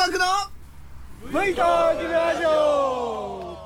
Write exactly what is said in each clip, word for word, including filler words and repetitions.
ワークのファイターズラジオ。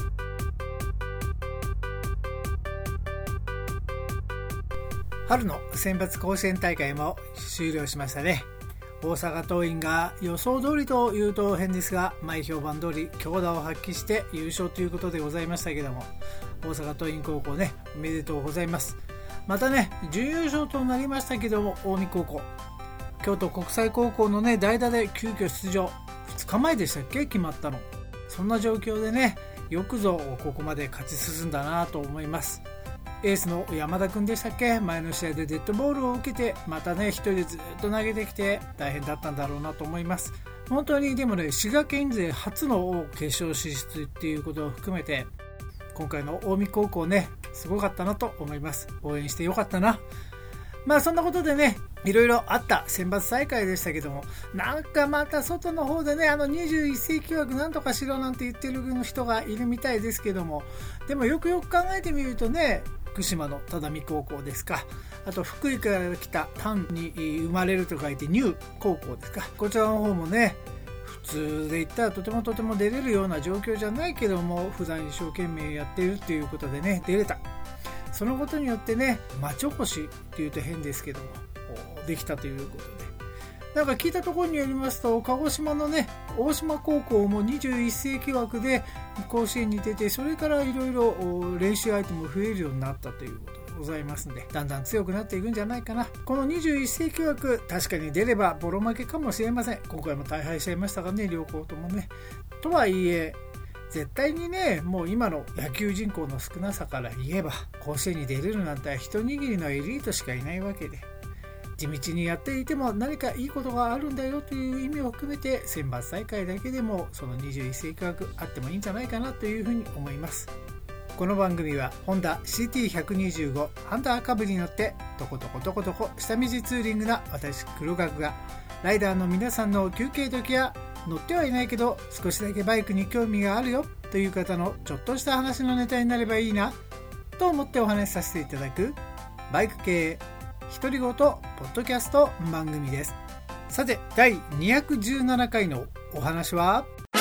春の選抜甲子園大会も終了しましたね。大阪桐蔭が予想通りというと変ですが、前評判通り強打を発揮して優勝ということでございましたけども、大阪桐蔭高校ね、おめでとうございます。またね、準優勝となりましたけども、近江高校、京都国際高校のね、代打で急遽出場、ふつかまえでしたっけ、決まったの。そんな状況でね、よくぞここまで勝ち進んだなと思います。エースの山田くんでしたっけ、前の試合でデッドボールを受けて、またね、一人でずっと投げてきて大変だったんだろうなと思います。本当にでもね、滋賀県勢初の決勝進出っていうことを含めて、今回の近江高校ね、すごかったなと思います。応援してよかったな。まあそんなことでね、いろいろあった選抜大会でしたけども、なんかまた外の方でね、あのにじゅういっ世紀枠なんとかしろなんて言ってる人がいるみたいですけども、でもよくよく考えてみるとね、福島の只見高校ですか、あと福井から来た丹に生まれると書いてニュー高校ですか、こちらの方もね、普通で言ったらとてもとても出れるような状況じゃないけども、普段一生懸命やっているっていうことでね、出れた。そのことによってね、町おこしっていうと変ですけども、できたということで、なんか聞いたところによりますと、鹿児島のね、大島高校もにじゅういっ世紀枠で甲子園に出て、それからいろいろ練習相手も増えるようになったということでございますので、だんだん強くなっていくんじゃないかな。このにじゅういっ世紀枠、確かに出ればボロ負けかもしれません。今回も大敗しちゃいましたからね、両校ともね。とはいえ、絶対にね、もう今の野球人口の少なさから言えば、甲子園に出れるなんて一握りのエリートしかいないわけで、地道にやっていても何かいいことがあるんだよという意味を含めて、選抜大会だけでもそのにじゅういっ世紀枠あってもいいんじゃないかなというふうに思います。この番組はホンダ シーティーひゃくにじゅうご ハンターカブに乗ってとことことことこ下道ツーリングな私黒学が、ライダーの皆さんの休憩時や乗ってはいないけど少しだけバイクに興味があるよという方のちょっとした話のネタになればいいなと思ってお話しさせていただくバイク系独り言ポッドキャスト番組です。さて、だいにひゃくじゅうななかいのお話は、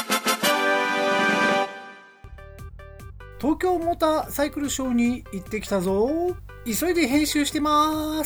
東京モーターサイクルショーに行ってきたぞ。急いで編集してます。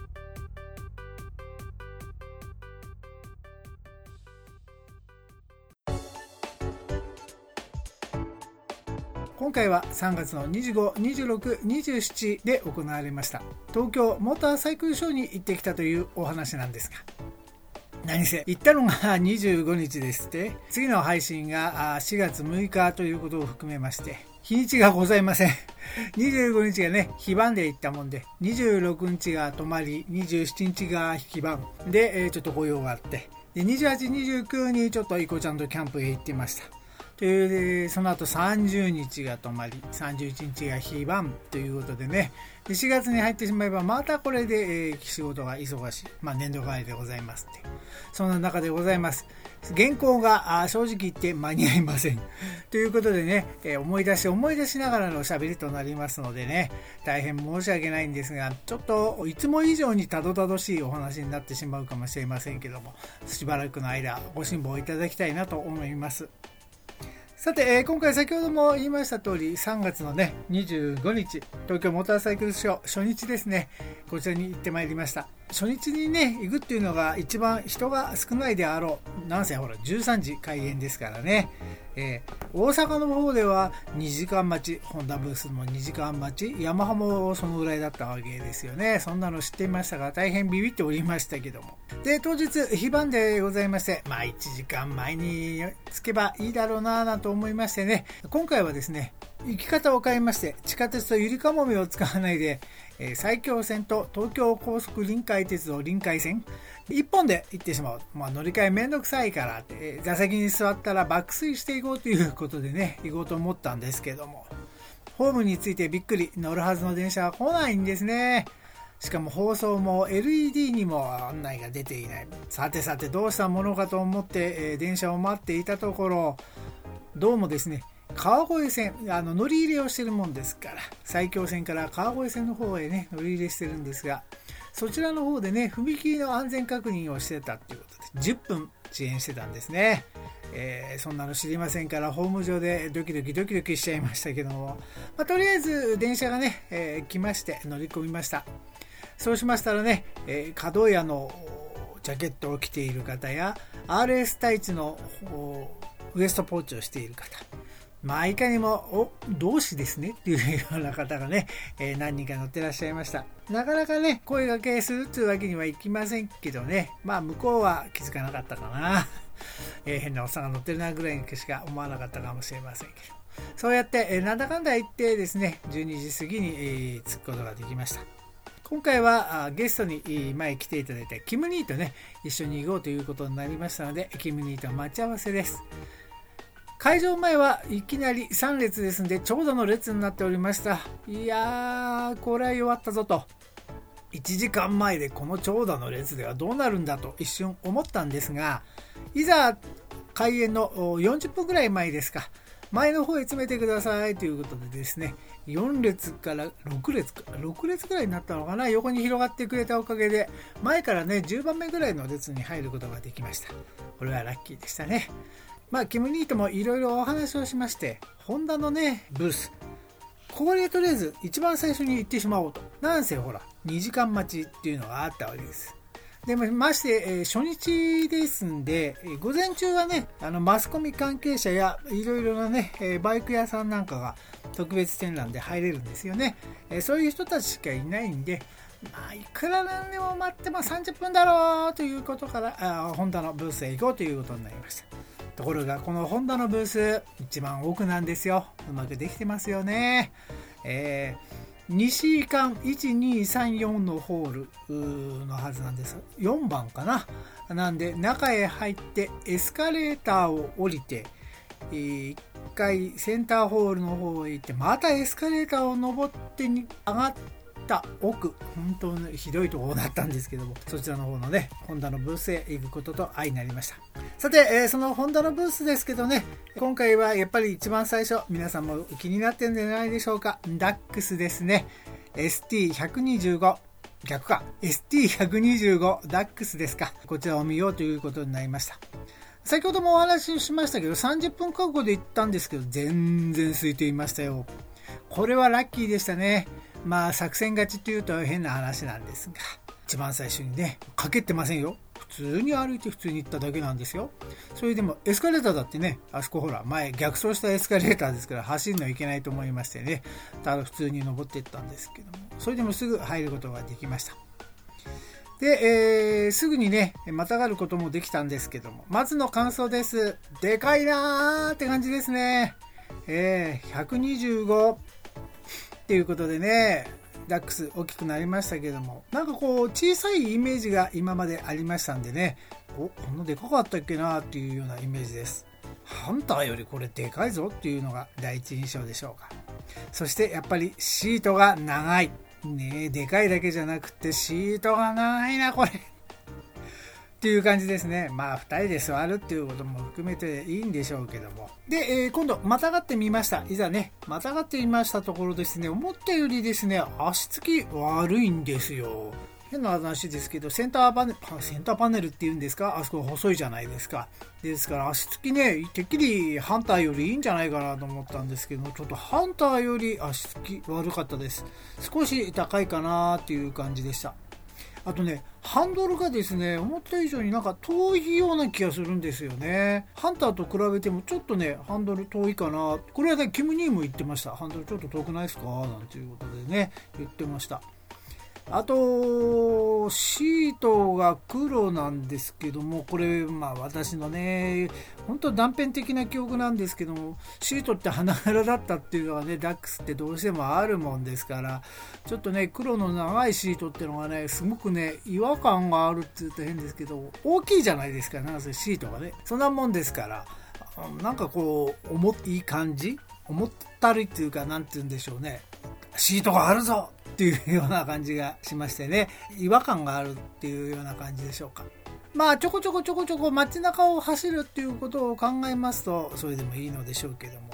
今回はさんがつのにじゅうご、にじゅうろく、にじゅうしちで行われました東京モーターサイクルショーに行ってきたというお話なんですが、何せ行ったのがにじゅうごにちですって。次の配信がしがつむいかということを含めまして、日にちがございません。にじゅうごにちがね、非番で行ったもんで、にじゅうろくにちが泊まり、にじゅうしちにちが非番で、ちょっとご用があって、でにじゅうはち、にじゅうくにちょっとイコちゃんとキャンプへ行ってました。でその後さんじゅうにちが泊まり、さんじゅういちにちが非番ということでね、でしがつに入ってしまえばまたこれで、えー、仕事が忙しい、まあ、年度替わりでございますって、そんな中でございます。原稿があ正直言って間に合いませんということでね、えー、思い出し思い出しながらのおしゃべりとなりますのでね、大変申し訳ないんですが、ちょっといつも以上にたどたどしいお話になってしまうかもしれませんけども、しばらくの間ご辛抱いただきたいなと思います。さて、えー、今回先ほども言いました通り、さんがつのねにじゅうごにち、東京モーターサイクルショー初日ですね、こちらに行ってまいりました。初日にね行くっていうのが一番人が少ないであろう。なんせほらじゅうさんじ開演ですからね、えー、大阪の方ではにじかん待ち、ホンダブースもにじかん待ち、ヤマハもそのぐらいだったわけですよね。そんなの知っていましたが、大変ビビっておりましたけども、で当日非番でございまして、まあいちじかんまえに着けばいいだろうなぁと思いましてね、今回はですね、行き方を変えまして、地下鉄とゆりかもめを使わないで、えー、埼京線と東京高速臨海鉄道臨海線いっぽんで行ってしまう。まあ、乗り換えめんどくさいからって、えー、座席に座ったら爆睡していこうということでね、行こうと思ったんですけども、ホームについてびっくり、乗るはずの電車は来ないんですね。しかも放送も エルイーディー にも案内が出ていない。さてさてどうしたものかと思って、えー、電車を待っていたところ、どうもですね、川越線、あの乗り入れをしてるもんですから、埼京線から川越線の方へね乗り入れしてるんですが、そちらの方でね踏切の安全確認をしてたっていうことで、じゅっぷん遅延してたんですね。えー、そんなの知りませんからホーム上でドキドキドキドキしちゃいましたけども、まあ、とりあえず電車がね、えー、来まして乗り込みました。そうしましたらね、えー、角屋のジャケットを着ている方や アールエス タイツのウエストポーチをしている方、まあいかにもお同志ですねっていうような方がね、えー、何人か乗ってらっしゃいました。なかなかね声掛けするっていうわけにはいきませんけどね、まあ向こうは気づかなかったかな、えー、変なおっさんが乗ってるなぐらいにしか思わなかったかもしれませんけど、そうやって、えー、なんだかんだ言ってですねじゅうにじ過ぎに、えー、着くことができました。今回はゲストに前来ていただいてキム兄とね一緒に行こうということになりましたので、キム兄と待ち合わせです。会場前はいきなりさん列ですんで長蛇の列になっておりました。いやーこれは弱ったぞと、いちじかんまえでこの長蛇の列ではどうなるんだと一瞬思ったんですが、いざ開演のよんじゅっぷんぐらい前ですか、前の方へ詰めてくださいということでですね、よん列からろく列かろく列ぐらいになったのかな、横に広がってくれたおかげで前からねじゅうばんめぐらいの列に入ることができました。これはラッキーでしたね。まあキム兄ともいろいろお話をしまして、ホンダのねブース、ここでとりあえず一番最初に行ってしまおうと。なんせほらにじかん待ちっていうのがあったわけです。でもまして、えー、初日ですんで、えー、午前中はねあのマスコミ関係者やいろいろなね、えー、バイク屋さんなんかが特別展覧で入れるんですよね。えー、そういう人たちしかいないんで、まあいくらなんでも待ってもさんじゅっぷんだろうということからあホンダのブースへ行こうということになりました。ところがこのホンダのブース一番奥なんですよ。うまくできてますよね。えー、西館いちにさんよんのホールのはずなんです。よんばんかな。なんで中へ入ってエスカレーターを降りていっかいセンターホールの方へ行ってまたエスカレーターを登ってに上がった奥、本当にひどいところだったんですけども、そちらの方のねホンダのブースへ行くことと相なりました。さて、えー、そのホンダのブースですけどね、今回はやっぱり一番最初皆さんも気になってるんじゃないでしょうか。ダックスですね。 エスティーひゃくにじゅうご 逆か エスティーひゃくにじゅうご ダックスですか。こちらを見ようということになりました。先ほどもお話ししましたけどさんじゅっぷん覚悟で行ったんですけど全然空いていましたよ。これはラッキーでしたね。まあ作戦勝ちというと変な話なんですが、一番最初にねかけてませんよ。普通に歩いて普通に行っただけなんですよ。それでもエスカレーターだってね、あそこほら前逆走したエスカレーターですから走るのいけないと思いましてね、ただ普通に登っていったんですけども、それでもすぐ入ることができました。で、えー、すぐにねまたがることもできたんですけども、まずの感想です。でかいなーって感じですね。えー、ひゃくにじゅうごっていうことでねダックス大きくなりましたけども、なんかこう小さいイメージが今までありましたんでね、おこんなでかかったっけなっていうようなイメージです。ハンターよりこれでかいぞっていうのが第一印象でしょうか。そしてやっぱりシートが長いね、でかいだけじゃなくてシートが長いなこれっていう感じですね。まあふたりで座るっていうことも含めていいんでしょうけども、で、えー、今度またがってみました。いざねまたがってみましたところですね、思ったよりですね足つき悪いんですよ。変な話ですけどセンターパネルセンターパネルっていうんですか、あそこ細いじゃないですか。ですから足つきねてっきりハンターよりいいんじゃないかなと思ったんですけど、ちょっとハンターより足つき悪かったです。少し高いかなっていう感じでした。あとねハンドルがですね思った以上になんか遠いような気がするんですよね。ハンターと比べてもちょっとねハンドル遠いかな。これはねキム兄も言ってました。ハンドルちょっと遠くないですかなんていうことでね言ってました。あとシートが黒なんですけども、これまあ私のね本当断片的な記憶なんですけども、シートって花柄だったっていうのはねダックスってどうしてもあるもんですから、ちょっとね黒の長いシートっていうのがねすごくね違和感があるって言うと変ですけど、大きいじゃないですか、なんせシートがねそんなもんですから、なんかこう重い感じ、重ったるいっていうかなんて言うんでしょうね、シートがあるぞっていうような感じがしましてね、違和感があるっていうような感じでしょうか。まあちょこちょこちょこちょこ街中を走るっていうことを考えますとそれでもいいのでしょうけども、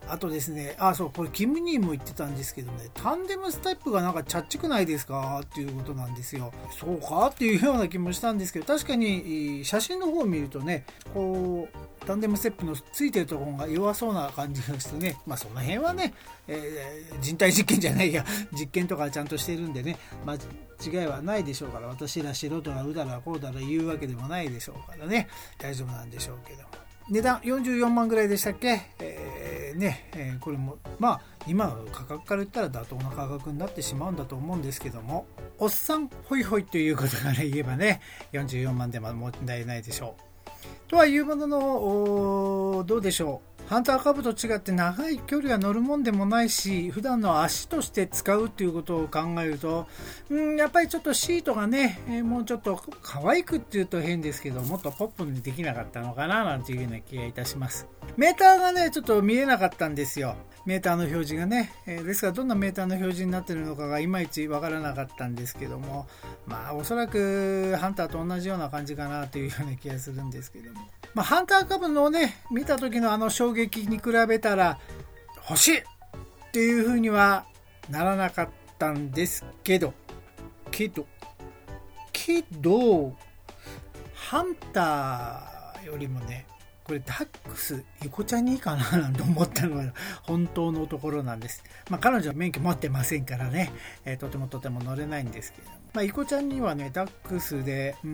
あとですね、あ、そう、これキム兄も言ってたんですけどね、タンデムステップがなんかチャッチくないですかっていうことなんですよ。そうかっていうような気もしたんですけど、確かに写真の方を見るとね、こうタンデムステップのついてるところが弱そうな感じがしてね、まあその辺はね、えー、人体実験じゃないや、実験とかちゃんとしてるんでね、間違いはないでしょうから、私ら素人がうだらこうだら言うわけでもないでしょうからね、大丈夫なんでしょうけども。値段よんじゅうよんまんぐらいでしたっけ、えー、ね、えー、これもまあ今の価格から言ったら妥当な価格になってしまうんだと思うんですけども、おっさんホイホイということから言えばね、よんじゅうよんまんでも問題ないでしょうとはいうものの、どうでしょう、ハンターカブと違って長い距離は乗るもんでもないし、普段の足として使うということを考えると、うん、やっぱりちょっとシートがね、えー、もうちょっと可愛くっていうと変ですけど、もっとポップにできなかったのかななんていうような気がいたします。メーターがねちょっと見えなかったんですよ、メーターの表示がね、えー、ですからどんなメーターの表示になっているのかがいまいちわからなかったんですけども、まあおそらくハンターと同じような感じかなというような気がするんですけども、まあ、ハンターカブのをね見た時のあの衝撃に比べたら欲しいっていう風にはならなかったんですけどけどけどハンターよりもね、これダックスゆこちゃんにいいかななんて思ったのが本当のところなんです。まあ彼女は免許持ってませんからね、えー、とてもとても乗れないんですけども、まあゆこちゃんにはねダックスで、うん、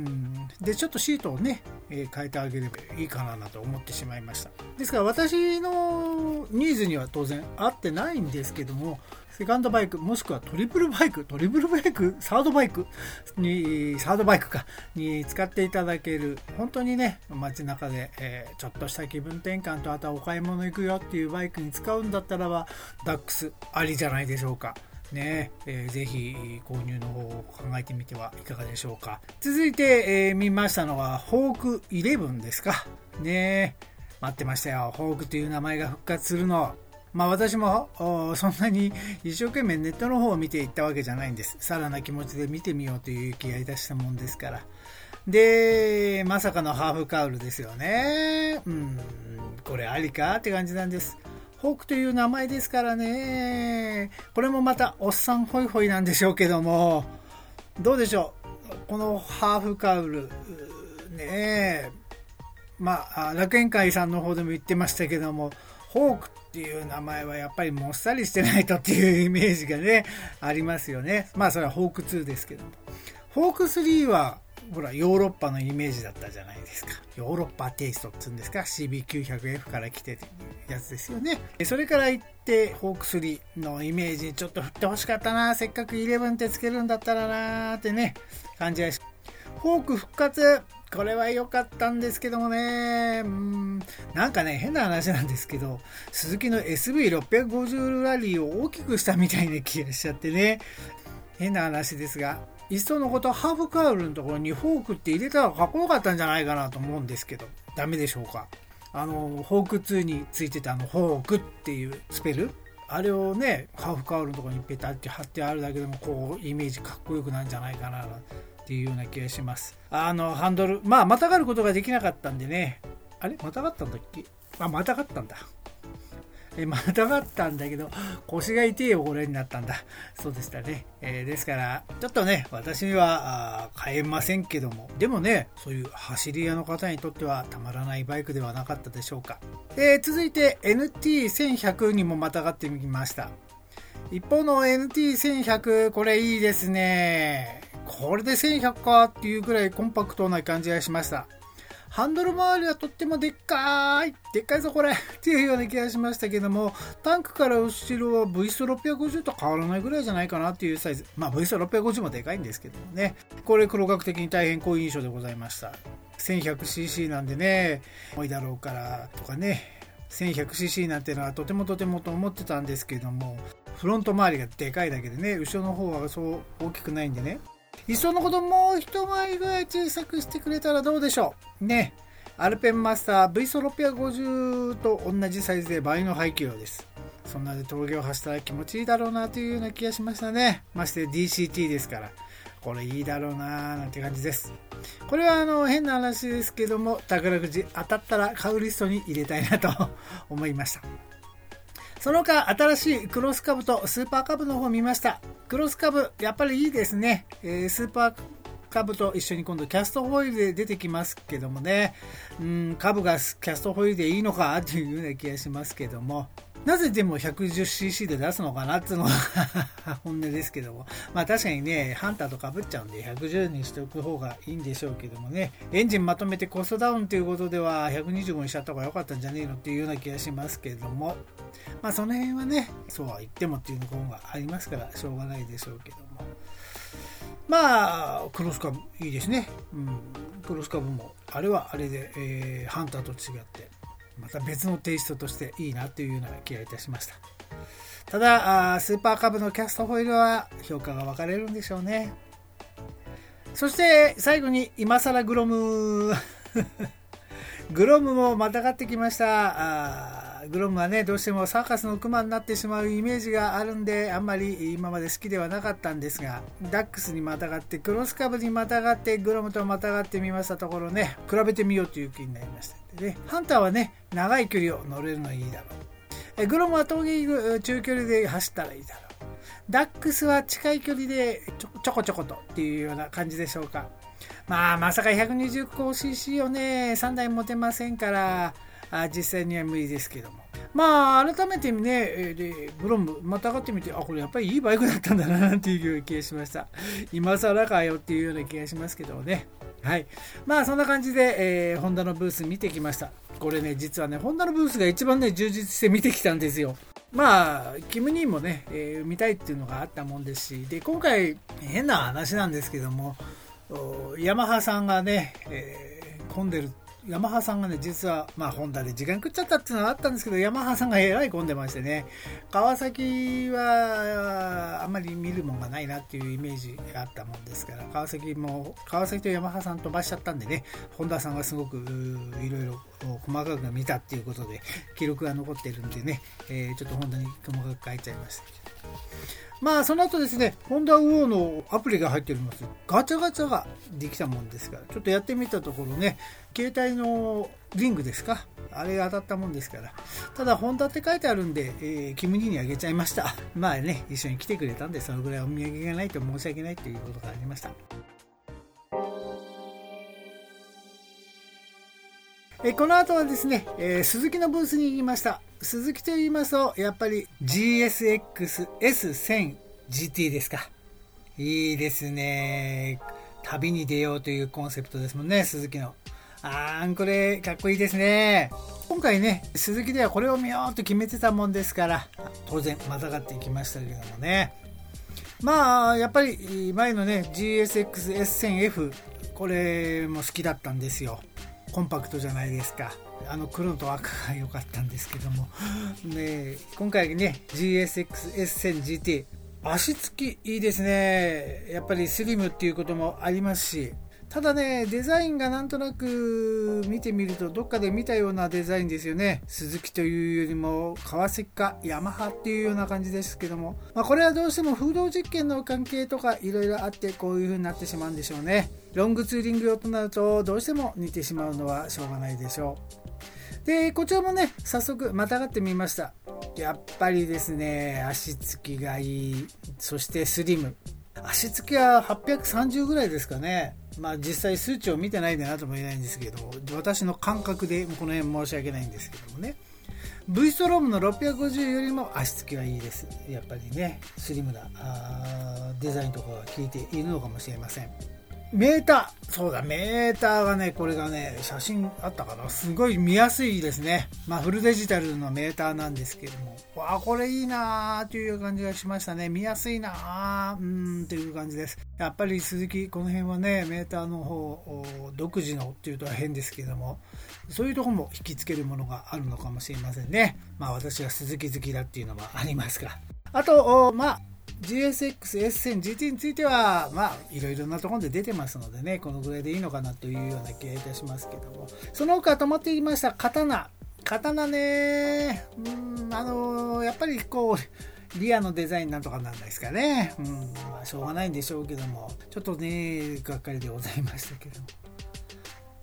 でちょっとシートをね、えー、変えてあげればいいかなと思ってしまいました。ですから私のニーズには当然合ってないんですけども、セカンドバイクもしくはトリプルバイクトリプルバイクサードバイクにサードバイクかに使っていただける、本当にね街中で、えー、ちょっとした気分転換とあとはお買い物行くよっていうバイクに使うんだったらばダックスありじゃないでしょうかね、えー、ぜひ購入の方を考えてみてはいかがでしょうか。続いて、えー、見ましたのはホークイレブンですかね。待ってましたよ、ホークという名前が復活するの。まあ私もそんなに一生懸命ネットの方を見ていったわけじゃないんです。さらな気持ちで見てみようという気がいたしたもんですから。でまさかのハーフカウルですよね。うんこれありかって感じなんです。ホークという名前ですからね、これもまたおっさんホイホイなんでしょうけども、どうでしょうこのハーフカウルね、まあ楽園会さんの方でも言ってましたけども、ホークっていう名前はやっぱりもっさりしてないとっていうイメージがねありますよね。まあそれはホークツーですけども、ホークスリーはほらヨーロッパのイメージだったじゃないですか。ヨーロッパテイストっていうんですか、 シービーきゅうひゃくエフ から来てるやつですよね。それから言ってホークスリーのイメージにちょっと振ってほしかったな、せっかくイレブンってつけるんだったらなーってね感じがし、ホーク復活これは良かったんですけどもね、うーんなんかね変な話なんですけど、スズキの エスブイろっぴゃくごじゅう ラリーを大きくしたみたいな気がしちゃってね、変な話ですが、いっそのことハーフカウルのところにフォークって入れたらかっこよかったんじゃないかなと思うんですけど、ダメでしょうか。あのホークツーについてたあのホークっていうスペル、あれをねハーフカウルのところにペタって貼ってあるだけでもこうイメージかっこよくなるんじゃないかなっていうような気がします。あのハンドルまあまたがることができなかったんでね、あれまたがったんだっけ、あまたがったんだえまたがったんだけど腰が痛いよこれになったんだそうでしたね、えー、ですからちょっとね私には買えませんけども、でもねそういう走り屋の方にとってはたまらないバイクではなかったでしょうか。えー、続いて エヌティーせんひゃく にもまたがってみました。一方の エヌティーせんひゃく これいいですね。これでせんひゃくかっていうくらいコンパクトな感じがしました。ハンドル周りはとってもでっかいでっかいぞこれっていうような気がしましたけども、タンクから後ろは ブイストろっぴゃくごじゅう と変わらないぐらいじゃないかなっていうサイズ。まあ ブイストろっぴゃくごじゅう もでかいんですけどもね、これ黒学的に大変好印象でございました。 せんひゃくシーシー なんでね重いだろうからとかね、 せんひゃくシーシー なんてのはとてもとてもと思ってたんですけども、フロント周りがでかいだけでね後ろの方はそう大きくないんでね、いっそのこともう一回りぐらい小さくしてくれたらどうでしょうね。アルペンマスター ブイストろっぴゃくごじゅう と同じサイズで倍の排気量です。そんなで峠を走ったら気持ちいいだろうなというような気がしましたね。まして ディーシーティー ですからこれいいだろうななんて感じです。これはあの変な話ですけども宝くじ当たったら買うリストに入れたいなと思いました。 その他新しいクロス株とスーパー株の方を見ました。クロス株やっぱりいいですね。えー、スーパー株と一緒に今度キャストホイールで出てきますけどもね、うん、株がキャストホイールでいいのかというような気がしますけども、なぜでも ひゃくじゅっシーシー で出すのかなっていうのが本音ですけども、まあ確かにねハンターと被っちゃうんでひゃくじゅうにしておく方がいいんでしょうけどもね、エンジンまとめてコストダウンということではひゃくにじゅうごにしちゃった方が良かったんじゃねえのっていうような気がしますけども、まあその辺はねそうは言ってもっていうのがありますからしょうがないでしょうけども、まあクロス株いいですね、うん、クロス株もあれはあれで、えー、ハンターと違ってまた別のテイストとしていいなというような気がいたしました。ただスーパー株のキャストホイールは評価が分かれるんでしょうね。そして最後に今更グロムグロムもまたがってきました。あグロムはねどうしてもサーカスのクマになってしまうイメージがあるんであんまり今まで好きではなかったんですが、ダックスにまたがってクロス株にまたがってグロムとまたがってみましたところね、比べてみようという気になりました。でハンターはね長い距離を乗れるのいいだろう、えグロムは峠中距離で走ったらいいだろう、ダックスは近い距離でちょちょこちょことっていうような感じでしょうか。まあまさか ひゃくにじゅうごシーシー をねさんだい持てませんからあ実際には無理ですけども、まあ改めてねでグロムまたがってみて、あこれやっぱりいいバイクだったんだなっていう気がしました。今更かよっていうような気がしますけどね。はい、まあそんな感じで、えー、ホンダのブース見てきました。これね実はねホンダのブースが一番ね充実して見てきたんですよ。まあキム兄もね、えー、見たいっていうのがあったもんですし、で今回変な話なんですけどもヤマハさんがね、えー、混んでるヤマハさんがね実はまあホンダで時間食っちゃったっていうのはあったんですけど、ヤマハさんがえらい混んでましてね、川崎はあんまり見るもんがないなっていうイメージがあったもんですから、川崎も川崎とヤマハさん飛ばしちゃったんでね、ホンダさんがすごくいろいろ細かく見たっていうことで記録が残ってるんでね、えー、ちょっとホンダに細かく変えちゃいましたけど、まあその後ですねホンダウオーのアプリが入っております。ガチャガチャができたもんですからちょっとやってみたところね、携帯のリングですかあれが当たったもんですから、ただホンダって書いてあるんで、えー、キム兄にあげちゃいました。まあね一緒に来てくれたんでそのぐらいお土産がないと申し訳ないということがありました。えこの後はですね、えー、スズキのブースに行きました。スズキと言いますとやっぱり ジーエスエックスエスせんジーティー ですか。いいですね、旅に出ようというコンセプトですもんね、スズキの。あーこれかっこいいですね。今回ねスズキではこれを見ようと決めてたもんですから当然またがっていきましたけどもね、まあやっぱり前のね ジーエスエックスエスせんエフ これも好きだったんですよ。コンパクトじゃないですか。あの黒と赤が良かったんですけどもね、今回ね ジーエスエックスエスせんジーティー 足つきいいですね。やっぱりスリムっていうこともありますし、ただねデザインがなんとなく見てみるとどっかで見たようなデザインですよね。スズキというよりも川崎かヤマハっていうような感じですけども、まあ、これはどうしても風洞実験の関係とかいろいろあってこういう風になってしまうんでしょうね。ロングツーリング用となるとどうしても似てしまうのはしょうがないでしょう。でこちらもね早速またがってみました。やっぱりですね足つきがいい、そしてスリム。足つきははっぴゃくさんじゅうぐらいですかね。まあ実際数値を見てないんだなとも言えないんですけど、私の感覚でこの辺申し訳ないんですけどもね、 V ストロームのろっぴゃくごじゅうよりも足つきはいいです。やっぱりねスリムなあデザインとかが効いているのかもしれません。メーター、そうだメーターがねこれがね写真あったかな、すごい見やすいですね。まあフルデジタルのメーターなんですけども、わあこれいいなーという感じがしましたね。見やすいなーうーんという感じです。やっぱり鈴木この辺はねメーターの方独自のっていうとは変ですけども、そういうところも引きつけるものがあるのかもしれませんね。まあ私は鈴木好きだっていうのはありますが、あとまあジーエスエックスエスせんジーティー についてはまあいろいろなところで出てますのでね、このぐらいでいいのかなというような気がいたしますけども、その他止まっていきました刀。刀ねうんあのー、やっぱりこうリアのデザインなんとかなんですかね、うんまあ、しょうがないんでしょうけども、ちょっとねがっかりでございましたけども、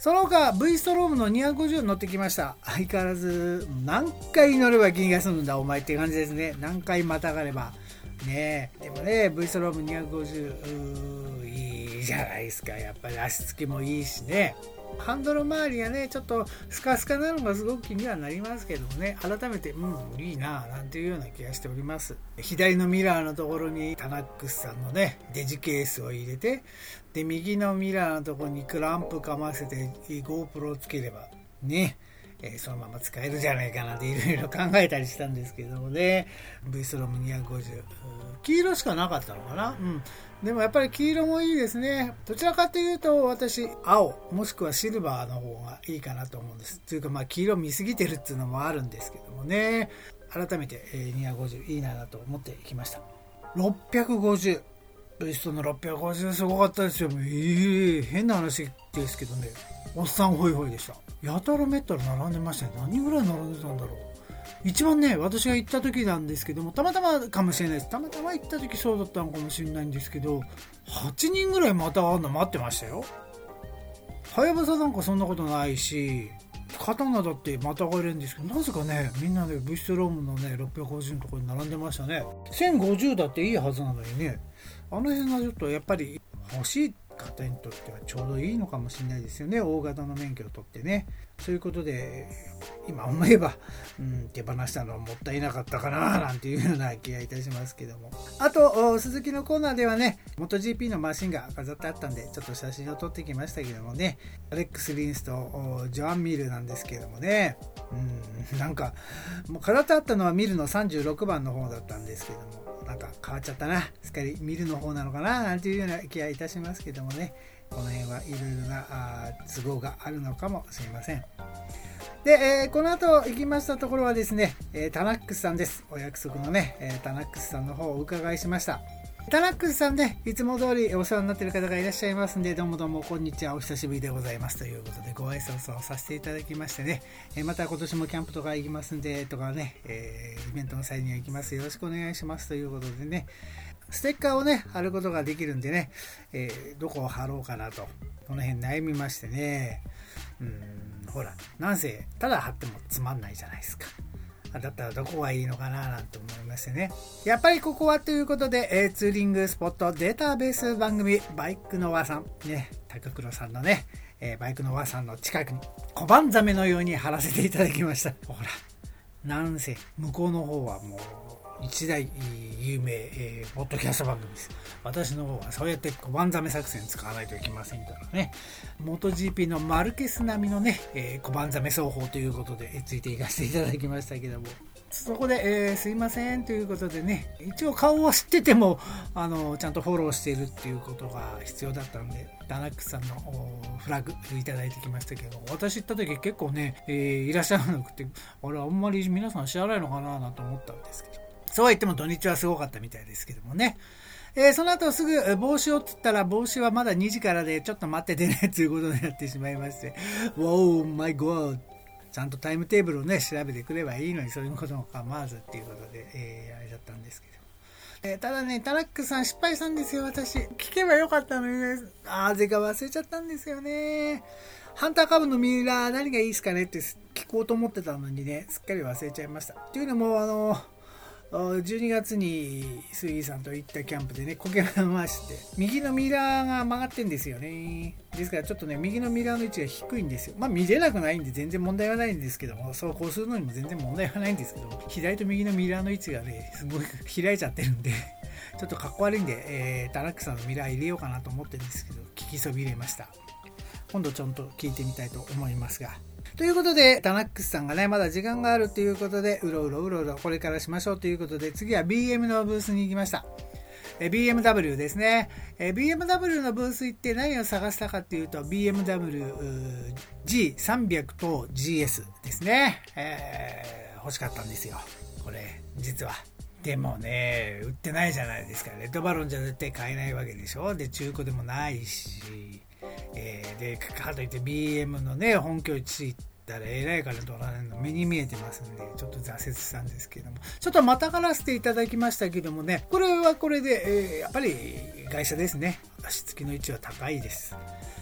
その他 V ストロームのにひゃくごじゅう乗ってきました。相変わらず何回乗れば気が済むんだお前って感じですね。何回またがればね。でもね V ストロームにひゃくごじゅういいじゃないですか。やっぱり足つきもいいしね。ハンドル周りがねちょっとスカスカなのがすごく気にはなりますけどもね、改めてうんいいななんていうような気がしております。左のミラーのところにタナックスさんのねデジケースを入れて、で右のミラーのところにクランプかませて GoPro をつければね、えー、そのまま使えるじゃないかなっていろいろ考えたりしたんですけどもね。 V ストロームにひゃくごじゅう黄色しかなかったのかな。うんでもやっぱり黄色もいいですね。どちらかというと私青もしくはシルバーの方がいいかなと思うんです。というかまあ黄色見すぎてるっていうのもあるんですけどもね。改めてにひゃくごじゅういいなと思ってきました。ろっぴゃくごじゅうベストのろっぴゃくごじゅうすごかったですよ。えー、変な話ですけどね、おっさんホイホイでした。やたらめったら並んでましたね。何人ぐらい並んでたんだろう。一番ね私が行った時なんですけども、たまたまかもしれないです。たまたま行った時そうだったのかもしれないんですけど、はちにんぐらいまたがるの待ってましたよ。はやぶさなんかそんなことないし、刀だってまたがれるんですけど、なぜかねみんなで V ストロームのねろっぴゃくごじゅうのところに並んでましたね。せんごじゅうだっていいはずなのにね、あの辺がちょっとやっぱり欲しい方にとってはちょうどいいのかもしれないですよね。大型の免許を取ってね。そういうことで今思えば、うん、手放したのはもったいなかったかななんていうような気がいたしますけども。あと鈴木のコーナーではね モトジーピー のマシンが飾ってあったんでちょっと写真を撮ってきましたけどもね、アレックス・リンスとジョアン・ミルなんですけどもね、うん、なんかもう飾ってあったのはミルのさんじゅうろくばんの方だったんですけども、なんか変わっちゃったな、すっかりミルの方なのかななんていうような気がいたしますけどもね。この辺はいろいろな都合があるのかもしれません。で、えー、この後行きましたところはですね、えー、タナックスさんです。お約束のね、えー、タナックスさんの方をお伺いしました。タナックスさんね、いつも通りお世話になっている方がいらっしゃいますんで、どうもどうもこんにちは、お久しぶりでございますということでご挨拶をさせていただきましてね、えー、また今年もキャンプとか行きますんでとかね、えー、イベントの際には行きます、よろしくお願いしますということでね、ステッカーをね貼ることができるんでね、えー、どこを貼ろうかなとこの辺悩みましてね、うーんほらなんせただ貼ってもつまんないじゃないですか。だったらどこがいいのかななんて思いましてね、やっぱりここはということで、えー、ツーリングスポットデータベース番組バイクの輪さんね、高黒さんのね、えー、バイクの輪さんの近くに小判ザメのように貼らせていただきました。ほらなんせ向こうの方はもう一大有名、えー、ポッドキャスト番組です。私の方はそうやって小判ザメ作戦使わないといけませんからね。モトジーピー のマルケス並みのね、えー、小判ザメ奏法ということで、えー、ついていかせていただきましたけども、そこで、えー、すいませんということでね、一応顔は知っててもあのちゃんとフォローしているっていうことが必要だったので、ダナックさんのフラグいただいてきましたけど、私行った時結構ね、えー、いらっしゃらなくて、あれあんまり皆さん知らないのかななんて思ったんですけど、そうは言っても土日はすごかったみたいですけどもね。えー、その後すぐ帽子をつったら、帽子はまだにじからでちょっと待っててねということになってしまいまして、Wow my god、 ちゃんとタイムテーブルをね調べてくればいいのに、そういうことも構わずっていうことで、えー、あれだったんですけど、えー、ただねタナックさん失敗したんですよ。私聞けばよかったのにね、あぜか忘れちゃったんですよね。ハンターカブのミラー何がいいですかねって聞こうと思ってたのにね、すっかり忘れちゃいました。っていうのもあのじゅうにがつにスイーさんと行ったキャンプでね、こけ回して右のミラーが曲がってんですよね。ですからちょっとね右のミラーの位置が低いんですよ。まあ見れなくないんで全然問題はないんですけども、そうこうするのにも全然問題はないんですけど、左と右のミラーの位置がねすごい開いちゃってるんでちょっとかっこ悪いんで、えー、タナックさんのミラー入れようかなと思ってるんですけど、聞きそびれました。今度ちょっと聞いてみたいと思いますが、ということでタナックスさんがねまだ時間があるということで、うろうろうろうろこれからしましょうということで、次は ビーエム のブースに行きました。え ビーエムダブリュー ですね。え ビーエムダブリュー のブース行って何を探したかっていうと ビーエムダブリュージーさんびゃく と ジーエス ですね、えー、欲しかったんですよこれ実は。でもね売ってないじゃないですか。レッドバロンじゃ絶対買えないわけでしょ。で中古でもないし、えー、でかといって ビーエム のね本拠地行ったらえらいから取られるの目に見えてますんで、ちょっと挫折したんですけども、ちょっとまたがらせていただきましたけどもね、これはこれで、えー、やっぱり会社ですね。足つきの位置は高いです。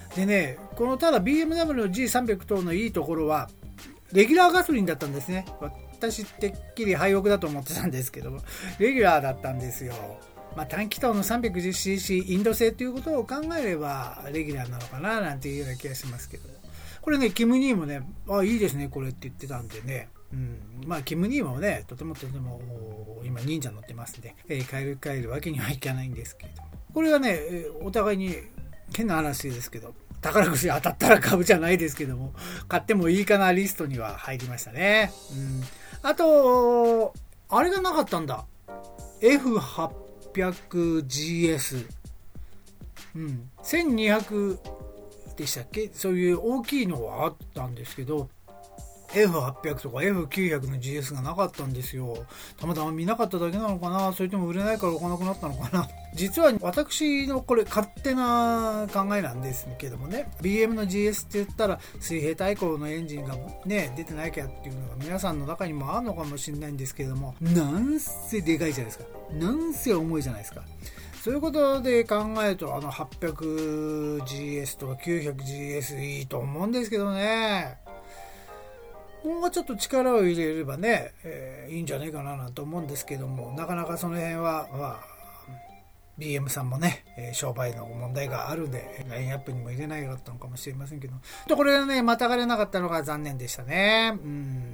でね、このただ ビーエムダブリュー の ジーさんびゃく 等のいいところはレギュラーガソリンだったんですね。私てっきり廃屋だと思ってたんですけども、レギュラーだったんですよ。まあ、短気筒の さんびゃくじゅっシーシー インド製ということを考えればレギュラーなのかななんていうような気がしますけど、これねキム兄もね、あいいですねこれって言ってたんでね、うん、まあキム兄もねとてもとても今忍者乗ってますんで、えー、帰る帰るわけにはいかないんですけれども、これはねお互いに変な話ですけど、宝くじ当たったら株じゃないですけども買ってもいいかなリストには入りましたね。うん、あとあれがなかったんだ、 エフはっぴゃくジーエス、うん、せんにひゃくでしたっけ、そういう大きいのはあったんですけど エフはっぴゃく とか エフきゅうひゃく の ジーエス がなかったんですよ。たまたま見なかっただけなのかな、それとも売れないから置かなくなったのかな。実は私のこれ勝手な考えなんですけどもね、 ビーエム の ジーエス って言ったら水平対向のエンジンがね出てないかっていうのが皆さんの中にもあるのかもしれないんですけれども、なんせでかいじゃないですか、なんせ重いじゃないですか。そういうことで考えるとあの はっぴゃくジーエス とか きゅうひゃくジーエス いいと思うんですけどね。もうちょっと力を入れればね、えー、いいんじゃないかななんて思うんですけども、なかなかその辺は、まあ、ビーエム さんもね、えー、商売の問題があるんでラインアップにも入れないかったのかもしれませんけど、とこれはねまたがれなかったのが残念でしたね。うん、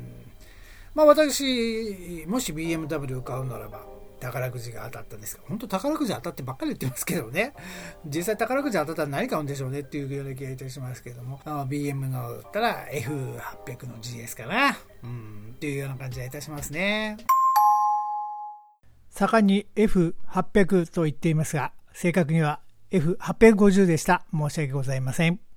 まあ私もし ビーエムダブリュー を買うならば宝くじが当たったんですが、本当宝くじ当たってばっかり言ってますけどね、実際宝くじ当たったら何買うんでしょうねっていうような気がいたしますけども、ビーエム のだったら エフはっぴゃく の ジーエス かな、うん、っていうような感じがいたしますね。盛んに エフはっぴゃく と言っていますが、正確には エフはっぴゃくごじゅう でした。申し訳ございません。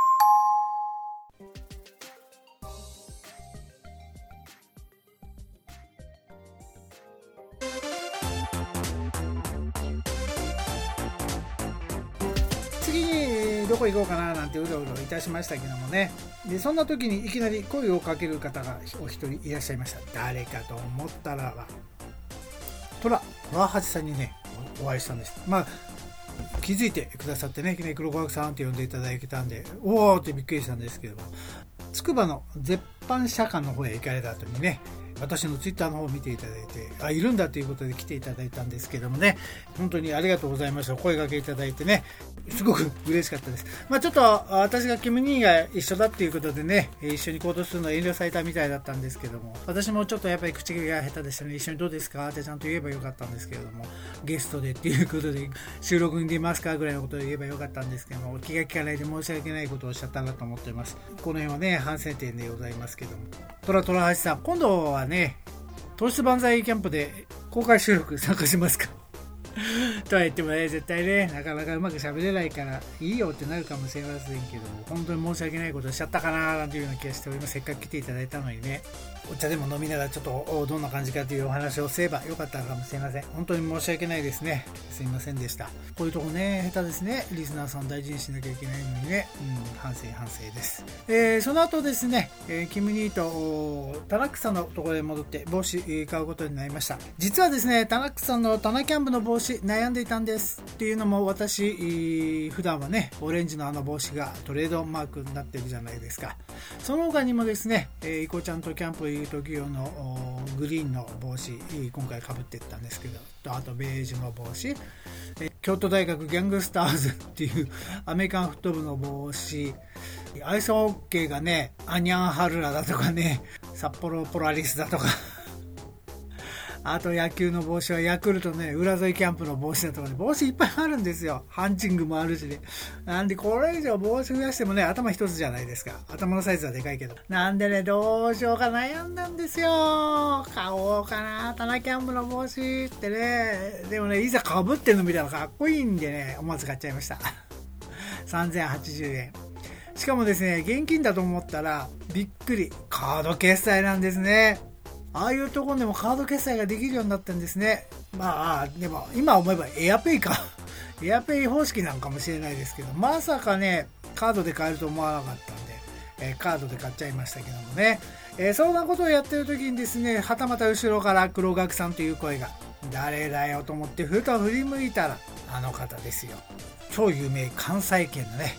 どこ行こうかななんてうろうろいたしましたけどもね、でそんな時にいきなり声をかける方がお一人いらっしゃいました。誰かと思ったらばトラトラハチさんにねお会いしたんです。まあ気づいてくださってね、いきなり黒子さんって呼んでいただけたんでおおってびっくりしたんですけども、つくばの絶版社館の方へ行かれた後にね、私のツイッターの方を見ていただいて、あいるんだということで来ていただいたんですけどもね、本当にありがとうございました。声掛けいただいてね、すごく嬉しかったです。まあちょっと私がキム兄が一緒だっていうことでね、一緒に行動するの遠慮されたみたいだったんですけども、私もちょっとやっぱり口が下手でしたね。一緒にどうですかってちゃんと言えばよかったんですけれども、ゲストでっていうことで収録に出ますかぐらいのことを言えばよかったんですけども、気が利かないで申し訳ないことをおっしゃったなと思っています。この辺はね反省点でございますけども、トラトラハチさん、今度はね糖質万歳キャンプで公開収録参加しますかとは言ってもね、絶対ねなかなかうまく喋れないからいいよってなるかもしれませんけども、本当に申し訳ないことをしちゃったかななんていうような気がしております。せっかく来ていただいたのにね、お茶でも飲みながらちょっとどんな感じかというお話をすればよかったのかもしれません。本当に申し訳ないですね。すいませんでした。こういうとこね下手ですね。リスナーさん大事にしなきゃいけないのにね、うん、反省反省です。えー、その後ですね、えー、キム兄とタナックさんのところへ戻って帽子買うことになりました。実はですねタナックさんのタナキャンプの帽子悩んでいたんですっていうのも、私普段はねオレンジのあの帽子がトレードマークになってるじゃないですか。その他にもですね、えー、イコちゃんとキャンプいう時用のグリーンの帽子今回かぶっていったんですけど、あとベージュの帽子、えー、京都大学ギャングスターズっていうアメリカンフット部の帽子、アイスホッケーがねアニャンハルラだとかね、札幌ポラリスだとかあと野球の帽子はヤクルトね浦添キャンプの帽子だとかね、帽子いっぱいあるんですよ。ハンチングもあるしね。なんでこれ以上帽子増やしてもね頭一つじゃないですか。頭のサイズはでかいけど、なんでねどうしようか悩んだんですよ。買おうかなタナキャンプの帽子ってね。でもねいざかぶってるの見たらかっこいいんでね思わず買っちゃいましたさんぜんはちじゅうえん。しかもですね現金だと思ったらびっくりカード決済なんですね。ああいうところでもカード決済ができるようになったんですね。まあでも今思えばエアペイかエアペイ方式なんかもしれないですけど、まさかねカードで買えると思わなかったんで、えー、カードで買っちゃいましたけどもね、えー、そんなことをやってる時にですね、はたまた後ろから黒学さんという声が、誰だよと思ってふと振り向いたらあの方ですよ。超有名関西圏のねあの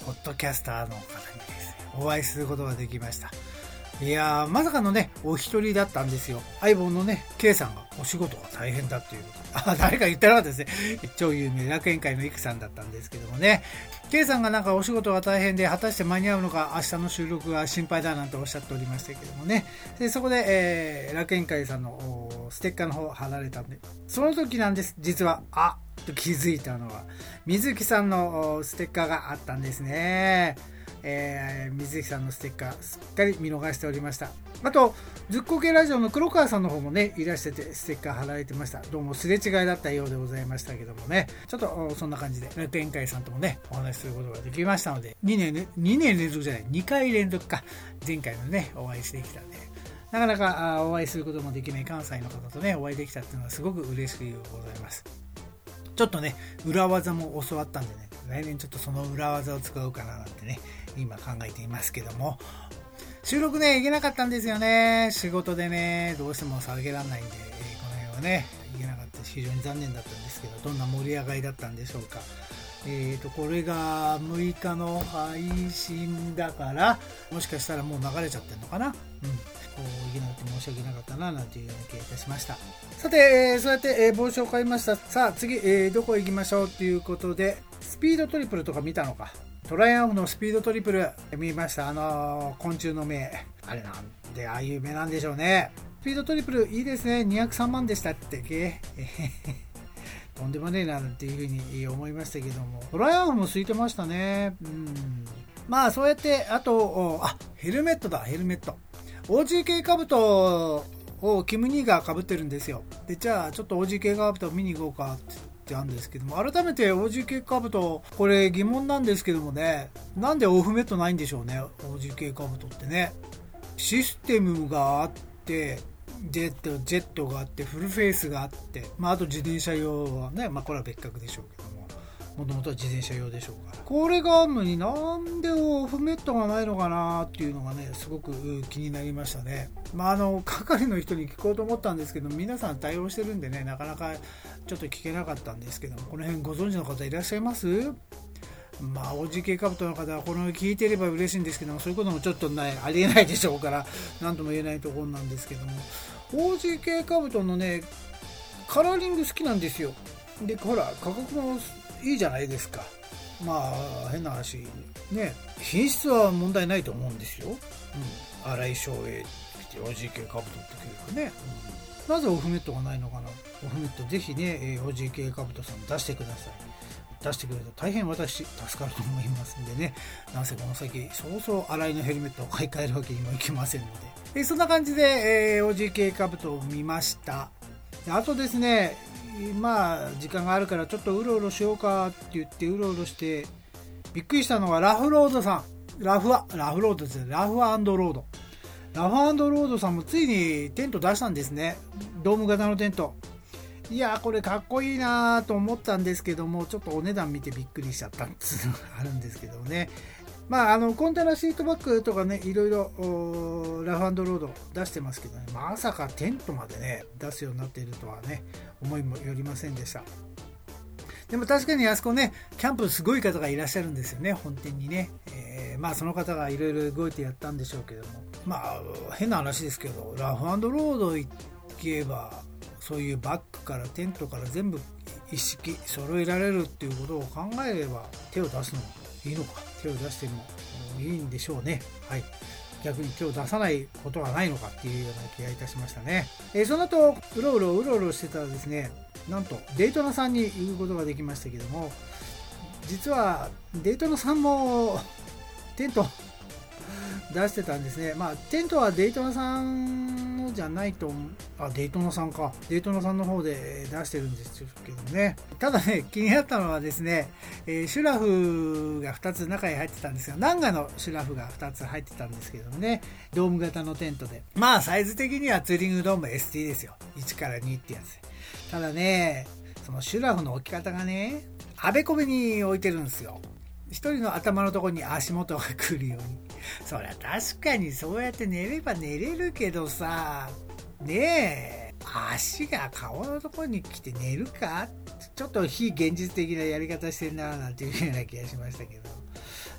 ポッドキャスターの方にですねお会いすることができました。いやーまさかのねお一人だったんですよ。相棒のね K さんがお仕事が大変だっていうことあ誰か言ってなかったですね。超有名楽園会のイクさんだったんですけどもね、 K さんがなんかお仕事が大変で果たして間に合うのか明日の収録が心配だなんておっしゃっておりましたけどもね、でそこで、えー、楽園会さんのステッカーの方貼られたんで、その時なんです実はあっと気づいたのは水木さんのステッカーがあったんですね。えー、水木さんのステッカーすっかり見逃しておりました。あとずっこけラジオの黒川さんの方もねいらしててステッカー貼られてました。どうもすれ違いだったようでございましたけどもね、ちょっとそんな感じで楽園会さんともねお話しすることができましたので、にねんにねん連続じゃないにかい連続か、前回のねお会いしてきたんでなかなかお会いすることもできない関西の方とねお会いできたっていうのはすごく嬉しいございます。ちょっとね裏技も教わったんでね、来年ちょっとその裏技を使うかななんてね今考えていますけども、収録ね行けなかったんですよね。仕事でねどうしても下げられないんで、えー、この辺はね行けなかったし非常に残念だったんですけど、どんな盛り上がりだったんでしょうか。えーとこれがむいかの配信だからもしかしたらもう流れちゃってるのかな。うんこう行けなくて申し訳なかったななんていうような気がいたしました。さて、えー、そうやって、えー、帽子を買いました。さあ次、えー、どこ行きましょうということで、スピードトリプルとか見たのか。トライアンフのスピードトリプル見ました。あのー、昆虫の目あれなんでああいう目なんでしょうね。スピードトリプルいいですね。にひゃくさんまんでしたってけとんでもねえなっていうふうに思いましたけども、トライアンフも空いてましたね。うんまあそうやって、あとあヘルメットだヘルメットオージーケー カブトをキムニーが被ってるんですよ。でじゃあちょっと オージーケー カブト見に行こうかって言ってあるんですけども、改めて オージーケー カブトこれ疑問なんですけどもね、なんでオフメットないんでしょうね。 オージーケー カブトってねシステムがあってジェットジェットがあってフルフェイスがあって、まあ、あと自転車用はね、まあ、これは別格でしょうけども、もともとは自転車用でしょうから、これがあるのになんでオフメットがないのかなっていうのがねすごく気になりましたね。まああの係の人に聞こうと思ったんですけど、皆さん対応してるんでねなかなかちょっと聞けなかったんですけども、この辺ご存知の方いらっしゃいます？まあ オージーケー カブトの方はこの聞いていれば嬉しいんですけども、そういうこともちょっとないありえないでしょうから何とも言えないところなんですけども、 オージーケー カブトのねカラーリング好きなんですよ。でほら価格もいいじゃないですか。まあ変な話ね、品質は問題ないと思うんですよ。うん、荒井翔英 オージーケー カブトって結構ね、うん、なぜオフメットがないのかな。オフメットぜひね オージーケー カブトさん出してください。出してくれると大変私助かると思いますんでね、なんせこの先そうそう荒井のヘルメットを買い替えるわけにもいきませんので、えそんな感じで、えー、オージーケー カブトを見ました。あとですね、まあ時間があるからちょっとうろうろしようかって言ってうろうろしてびっくりしたのがラフロードさん。ラフはラフロードですね。ラフ&ロードラフ&ロードさんもついにテント出したんですね。ドーム型のテント。いやこれかっこいいなと思ったんですけども、ちょっとお値段見てびっくりしちゃったっていうのがあるんですけどね。まああのコンテナシートバッグとかねいろいろラフ&ロード出してますけどね、まさかテントまでね出すようになっているとはね思いもよりませんでした。でも確かにあそこねキャンプすごい方がいらっしゃるんですよね、本店にね。えー、まあその方がいろいろ動いてやったんでしょうけども、まあ変な話ですけどラフ&ロード行けばそういうバッグからテントから全部一式揃えられるっていうことを考えれば手を出すのもいいのか、手を出してもいいんでしょうね。はい、逆に手を出さないことはないのかっていうような気がいたしましたね。えー、その後うろうろうろうろしてたらですね、なんとデイトナさんに行くことができましたけども、実はデイトナさんもテント出してたんですね。まあテントはデイトナさんのじゃないと、あデイトナさんかデイトナさんの方で出してるんですけどね。ただね気になったのはですね、えー、シュラフがふたつ中に入ってたんですよ。ナンガのシュラフがふたつ入ってたんですけどね、ドーム型のテントで、まあサイズ的にはツーリングドーム エスティー ですよ。いちからにってやつ。ただねそのシュラフの置き方がねあべこべに置いてるんですよ。一人の頭のところに足元が来るように。そりゃ確かにそうやって寝れば寝れるけどさ、ねえ足が顔のところに来て寝るか、ちょっと非現実的なやり方してるななんていうような気がしましたけど、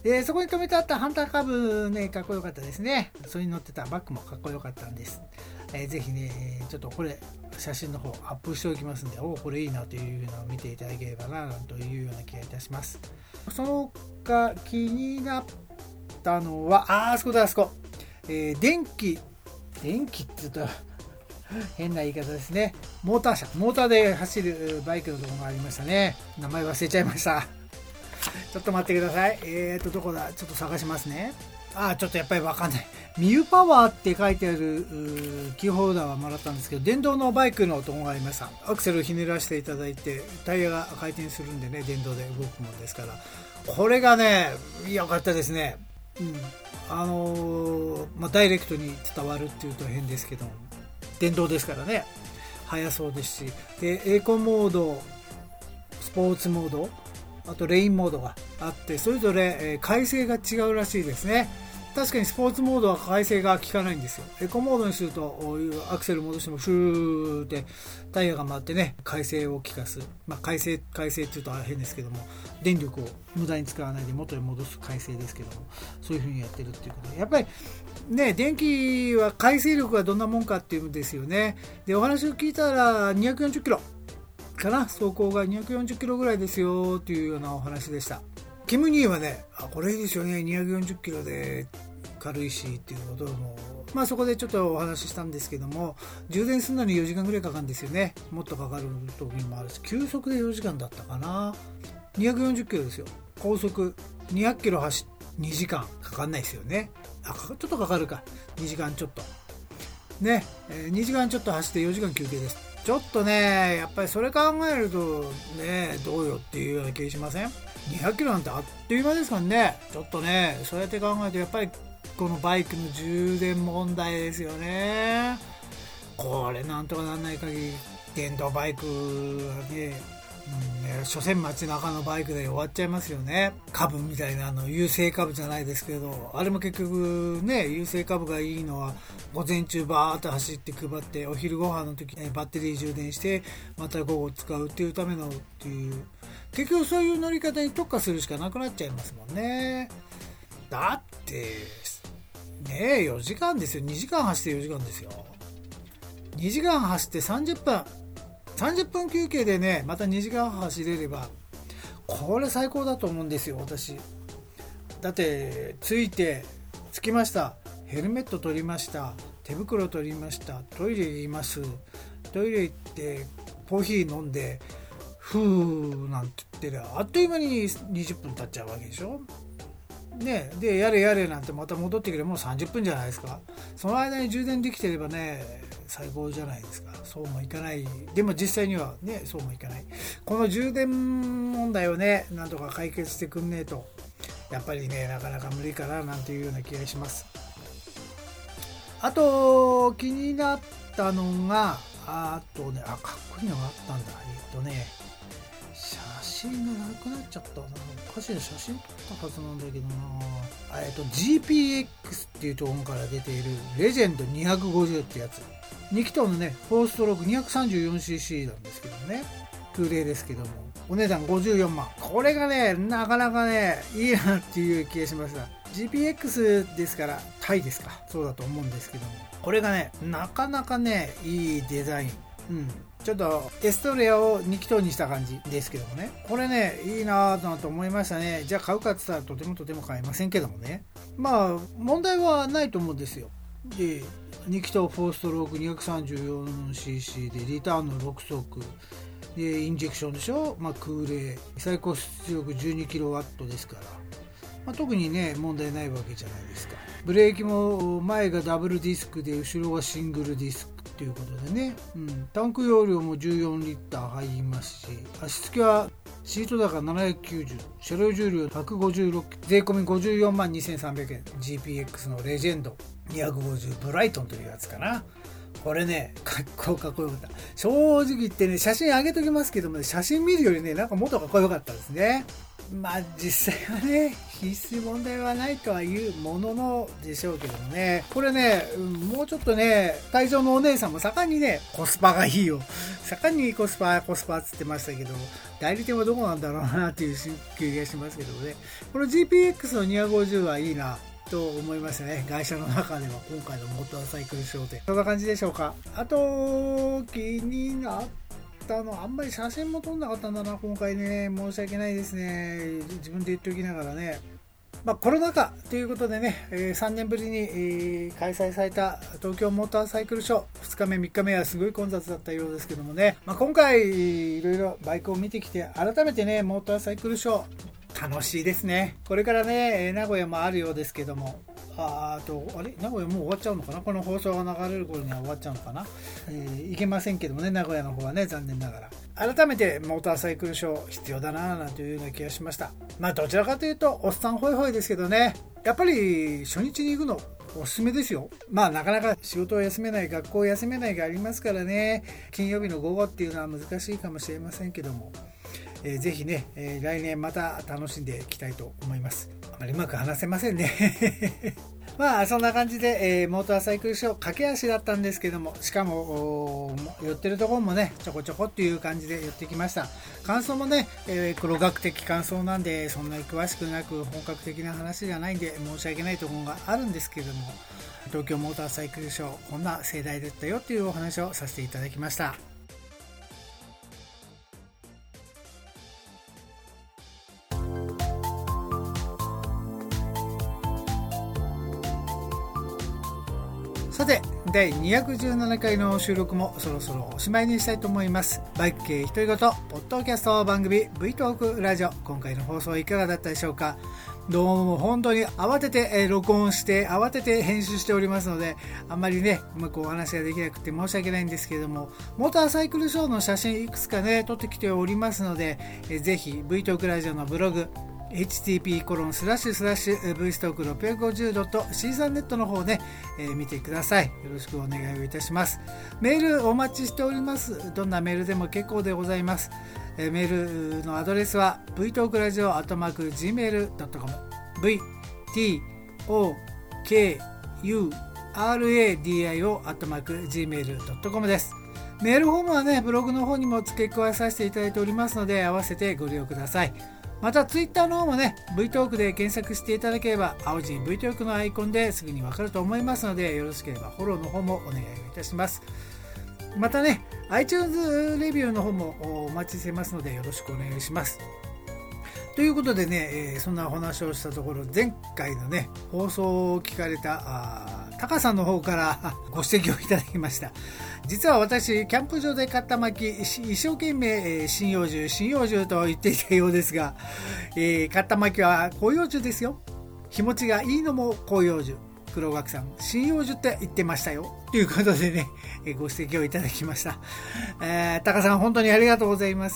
でそこに止めてあったハンターカブね、かっこよかったですね。それに乗ってたバッグもかっこよかったんです。えー、ぜひねちょっとこれ写真の方アップしておきますんで、おこれいいなというのを見ていただければなというような気がいたします。その他気になったのはあ, あそこだあそこ、えー、電気電気って言うと変な言い方ですね。モーター車モーターで走るバイクのところがありましたね。名前忘れちゃいました。ちょっと待ってください。えーとどこだ、ちょっと探しますね。あーちょっとやっぱりわかんない。ミユパワーって書いてあるキーホルダーはもらったんですけど、電動のバイクのところがありました。アクセルをひねらせていただいてタイヤが回転するんでね、電動で動くものですから、これがね良かったですね。うん、あのーまあ、ダイレクトに伝わるっていうと変ですけど、電動ですからね速そうですし、でエコモード、スポーツモード、あとレインモードがあって、それぞれ、えー、回生が違うらしいですね。確かにスポーツモードは回生が効かないんですよ。エコモードにするとアクセル戻してもシューってタイヤが回ってね回生を効かす、まあ回生回生っていうと変ですけども、電力を無駄に使わないで元に戻す回生ですけども、そういう風にやってるっていうことで、やっぱりね電気は回生力がどんなもんかっていうんですよね。でお話を聞いたらにひゃくよんじゅっキロかな、走行がにひゃくよんじゅっキロぐらいですよっていうようなお話でした。キムニーはね、あこれいいですよね、にひゃくよんじゅっキロで軽いしっていうことも、まあそこでちょっとお話ししたんですけども、充電するのによじかんぐらいかかるんですよね。もっとかかる時もあるし、急速でよじかんだったかな。にひゃくよんじゅっキロですよ。高速にひゃくキロ走ってにじかんかかんないですよね。あちょっとかかるか、にじかんちょっとね、えー、にじかんちょっと走ってよじかん休憩です。ちょっとねやっぱりそれ考えるとねどうよっていうような気がしません？にひゃくキロなんてあっという間ですからね。ちょっとねそうやって考えるとやっぱりこのバイクの充電問題ですよね。これなんとかなんない限り電動バイクはね、うんね、所詮街中のバイクで終わっちゃいますよね。株みたいなあの優勢株じゃないですけど、あれも結局ね優勢株がいいのは午前中バーッと走って配って、お昼ご飯の時にバッテリー充電してまた午後使うっていうためのっていう、結局そういう乗り方に特化するしかなくなっちゃいますもんね。だってねえよじかんですよ。にじかん走ってよじかんですよ。にじかん走ってさんじゅっぷんさんじゅっぷん休憩でねまたにじかん走れればこれ最高だと思うんですよ私。だって着いて着きました、ヘルメット取りました、手袋取りました、トイレ行きます、トイレ行ってコーヒー飲んでふーなんて言ってあっという間ににじゅっぷん経っちゃうわけでしょね。でやれやれなんてまた戻ってくればもうさんじゅっぷんじゃないですか。その間に充電できてればね最高じゃないですか。そうもいかない。でも実際にはねそうもいかない。この充電問題をねなんとか解決してくんねえとやっぱりねなかなか無理かななんていうような気がします。あと気になったのがあとねあかっこいいのがあったんだ。えっとね写真がなくなっちゃったな。おかしいな、写真撮ったはずなんだけどな。えっと ジーピーエックス っていうところから出ているレジェンドにひゃくごじゅうってやつ、に気筒のねフォーストローク にひゃくさんじゅうよんシーシー なんですけどね、空冷ですけどもお値段ごじゅうよんまん。これがねなかなかねいいなっていう気がしました。 ジーピーエックス ですからタイですか、そうだと思うんですけども、これがねなかなかねいいデザイン、うんちょっとエストレアをに気筒にした感じですけどもね、これねいいなぁと思いましたね。じゃあ買うかって言ったらとてもとても買えませんけどもね、まあ問題はないと思うんですよ。でに気筒フォーストローク にひゃくさんじゅうよんシーシー でリターンのろく速でインジェクションでしょ、まあ、空冷最高出力 じゅうにキロワット ですから、まあ、特にね問題ないわけじゃないですか。ブレーキも前がダブルディスクで後ろがシングルディスクということでね、うん、タンク容量もじゅうよんリッター入りますし、足付きはシート高ななひゃくきゅうじゅう、車両重量ひゃくごじゅうろっキロ、税込みごじゅうよんまんにせんさんびゃくえん、 ジーピーエックス のレジェンドにひゃくごじゅうブライトンというやつかな。 これねかっこかっこよかった。正直言ってね、写真上げときますけども、ね、写真見るよりねなんかもっとかっこよかったですね。まあ実際はね必須問題はないとはいうもののでしょうけどもね、これね、うん、もうちょっとね会場のお姉さんも盛んにねコスパがいいよ、盛んにコスパコスパっつってましたけど、代理店はどこなんだろうなっていう気がしますけどね。この ジーピーエックス のにひゃくごじゅうはいいなと思いましたね。会社の中では今回のモーターサイクルショーでそんな感じでしょうか。あと気になったのあんまり写真も撮んなかったんだな今回ね、申し訳ないですね、自分で言っておきながらね。まあ、コロナ禍ということでね、えー、さんねんぶりに、えー、開催された東京モーターサイクルショー、ふつかめみっかめはすごい混雑だったようですけどもね、まあ、今回いろいろバイクを見てきて改めてねモーターサイクルショー楽しいですね。これからね名古屋もあるようですけども、ああとあれ名古屋もう終わっちゃうのかな、この放送が流れる頃には終わっちゃうのかな、えー、行けませんけどもね名古屋の方はね、残念ながら。改めてモーターサイクルショー必要だななんていうような気がしました。まあどちらかというとおっさんホイホイですけどね、やっぱり初日に行くのおすすめですよ。まあなかなか仕事を休めない、学校を休めないがありますからね、金曜日の午後っていうのは難しいかもしれませんけども、えー、ぜひね、えー、来年また楽しんでいきたいと思います。あまりうまく話せませんねまあそんな感じで、えー、モーターサイクルショー駆け足だったんですけども、しかも寄ってるところもねちょこちょこっていう感じで寄ってきました。感想もね、えー、黒学的感想なんでそんなに詳しくなく本格的な話じゃないんで申し訳ないところがあるんですけれども、東京モーターサイクルショーこんな盛大だったよっていうお話をさせていただきました。さてだいにひゃくじゅうななかいの収録もそろそろおしまいにしたいと思います。バイク系独り言ポッドキャスト番組 V トークラジオ、今回の放送いかがだったでしょうか。どうも本当に慌てて、えー、録音して慌てて編集しておりますので、あんまりねうまくお話ができなくて申し訳ないんですけれども、モーターサイクルショーの写真いくつかね撮ってきておりますので、えー、ぜひ V トークラジオのブログエイチティーピーコロンスラッシュスラッシュ ブイストークろっぴゃくごじゅうドットシーサンネットの方で、えー、見てください。よろしくお願いをいたします。メールお待ちしております。どんなメールでも結構でございます。えー、メールのアドレスは ブイトークラジオアットマークジーメールドットコム ブイティーオーケーユーアールエーディーアイオー アットマークジーメールドットコム です。メールフォームはねブログの方にも付け加えさせていただいておりますので、合わせてご利用ください。またツイッターの方もね V トークで検索していただければ青字 V トークのアイコンですぐにわかると思いますので、よろしければフォローの方もお願いいたします。またね iTunes レビューの方もお待ちしてますのでよろしくお願いします。ということでね、えー、そんなお話をしたところ、前回のね放送を聞かれたタカさんの方からご指摘をいただきました。実は私キャンプ場で買った薪、一生懸命、えー、針葉樹針葉樹と言っていたようですが、えー、買った薪は広葉樹ですよ。日持ちがいいのも広葉樹、黒学さん針葉樹って言ってましたよということでね、えー、ご指摘をいただきました。えー、タカさん本当にありがとうございます。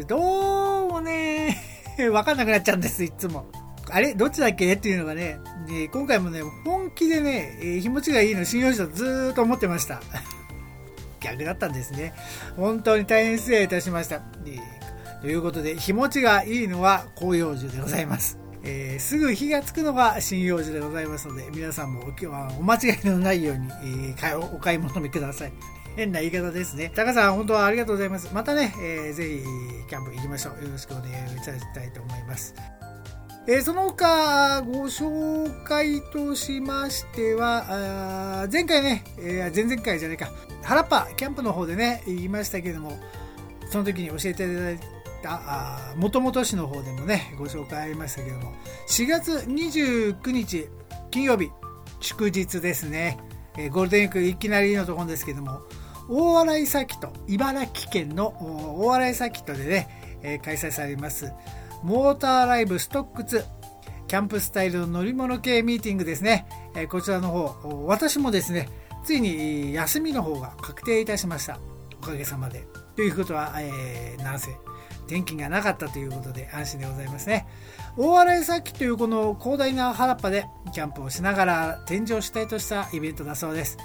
どうもね分かんなくなっちゃうんです、いつも。あれどっちだっけっていうのがね、で今回もね本気でね、えー、日持ちがいいの針葉樹だとずーっと思ってました逆だったんですね。本当に大変失礼いたしました。ということで日持ちがいいのは広葉樹でございます。えー、すぐ火がつくのが針葉樹でございますので、皆さんも今日はお間違いのないように、えー、お買い求めください。変な言い方ですね。タカさん本当はありがとうございます。またね、えー、ぜひキャンプ行きましょう。よろしくお願いいたしたいと思います。えー、その他ご紹介としましては、前回ね、えー、前々回じゃないか、原っぱキャンプの方でね言いましたけれども、その時に教えていただいたもともと市の方でもねご紹介ありましたけれども、しがつにじゅうくにち金曜日祝日ですね、えー、ゴールデンウィークいきなりのところですけども、大洗サーキット、茨城県の大洗サーキットでね、えー、開催されますモーターライブストックツキャンプスタイルの乗り物系ミーティングですね、えー、こちらの方私もですねついに休みの方が確定いたしました。おかげさまで。ということは、えー、なんせ天気がなかったということで安心でございますね。大洗サーキットというこの広大な原っぱでキャンプをしながら展示を主体としたイベントだそうです。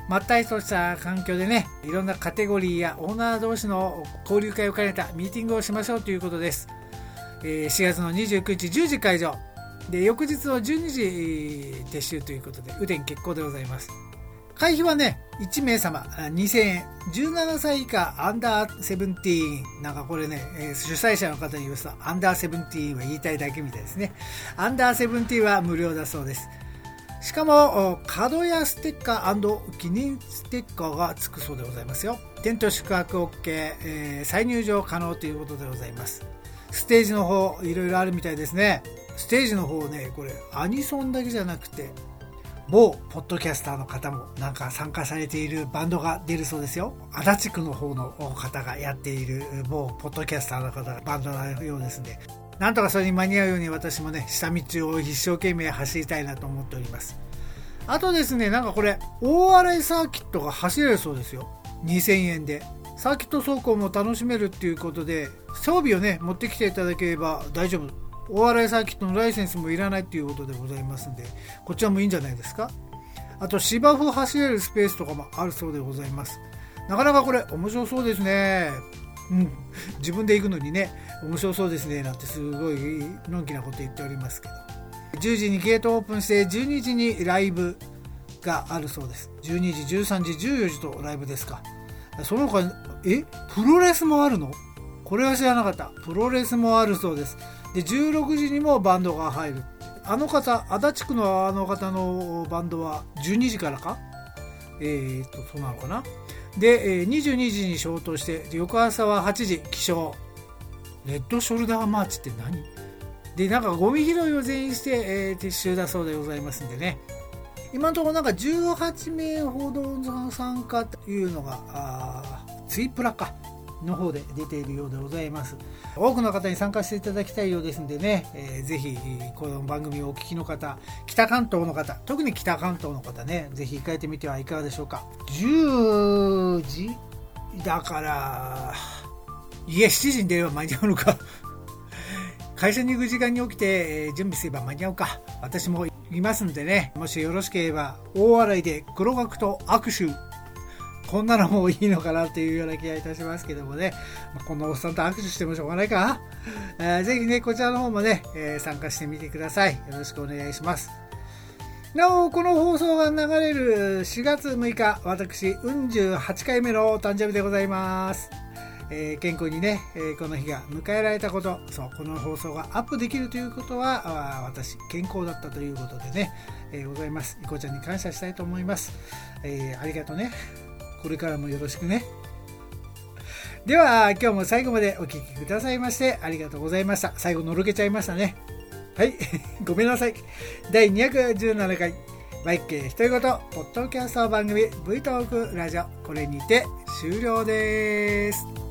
まったりとした環境でね、いろんなカテゴリーやオーナー同士の交流会を兼ねたミーティングをしましょうということです。えー、しがつのにじゅうくにちじゅうじ会場で、翌日のじゅうにじ撤収ということで、雨天決行でございます。会費はね、いちめいさまにせんえん、じゅうななさい以下アンダーセブンティーン、なんかこれね、えー、主催者の方に言うとアンダーセブンティーンは言いたいだけみたいですね。アンダーセブンティーンは無料だそうです。しかも角やステッカー&記念ステッカーがつくそうでございますよ。テント宿泊 OK、えー、再入場可能ということでございます。ステージの方いろいろあるみたいですね。ステージの方ね、これアニソンだけじゃなくて某ポッドキャスターの方もなんか参加されているバンドが出るそうですよ。足立区の方の方がやっている某ポッドキャスターの方がバンドのようですね。なんとかそれに間に合うように私もね、下道を一生懸命走りたいなと思っております。あとですね、なんかこれ大洗サーキットが走れるそうですよ。にせんえんでサーキット走行も楽しめるっていうことで、装備をね持ってきていただければ大丈夫。大洗サーキットのライセンスもいらないっていうことでございますんで、こちらもいいんじゃないですか。あと芝生走れるスペースとかもあるそうでございます。なかなかこれ面白そうですね。うん、自分で行くのにね、面白そうですねなんてすごいのんきなこと言っておりますけど、じゅうじにゲートオープンしてじゅうにじにライブがあるそうです。じゅうにじ、じゅうさんじ、じゅうよじとライブですか。その他、えプロレスもあるの？これは知らなかった。プロレスもあるそうです。でじゅうろくじにもバンドが入る。あの方、足立区のあの方のバンドはじゅうにじからか、えーっとそうなのかな。でにじゅうにじに消灯して、翌朝ははちじ起床。レッドショルダーマーチって何で、なんかゴミ拾いを全員して、えー、撤収だそうでございますんでね。今のところなんかじゅうはちめいほどの参加というのがあツイプラかの方で出ているようでございます。多くの方に参加していただきたいようですんでね、えー、ぜひこの番組をお聞きの方、北関東の方、特に北関東の方ね、ぜひ控えてみてはいかがでしょうか。じゅうじだから、いやしちじに出れば間に合うのか会社に行く時間に起きて準備すれば間に合うか。私もいますんでね、もしよろしければ大洗で黒学と握手、こんなのもいいのかなっていうような気がいたしますけどもね、このおっさんと握手してもしょうがないかな。えー、ぜひねこちらの方もね、えー、参加してみてください。よろしくお願いします。なお、この放送が流れるしがつむいか、私うんじゅうはちかいめのお誕生日でございます。えー、健康にね、えー、この日が迎えられたこと、そう、この放送がアップできるということは、あ私健康だったということでね、えー、ございます。いこちゃんに感謝したいと思います。えー、ありがとうね。これからもよろしくね。では今日も最後までお聞きくださいましてありがとうございました。最後のろけちゃいましたね。はいごめんなさい。だいにひゃくじゅうななかいバイク系独り言ポッドキャスト番組 V トークラジオ、これにて終了です。